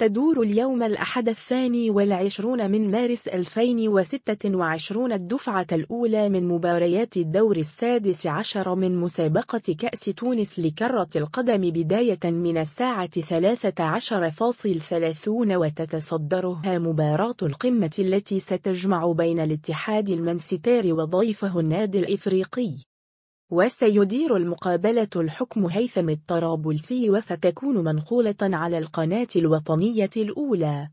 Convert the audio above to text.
تدور اليوم الأحد 22 من مارس 2026 الدفعة الأولى من مباريات الدور السادس عشر من مسابقة كأس تونس لكرة القدم بداية من الساعة 13:30 وتتصدرها مباراة القمة التي ستجمع بين الاتحاد المنستير وضيفه النادي الإفريقي. وسيدير المقابلة الحكم هيثم الطرابلسي وستكون منقولة على القناة الوطنية الأولى.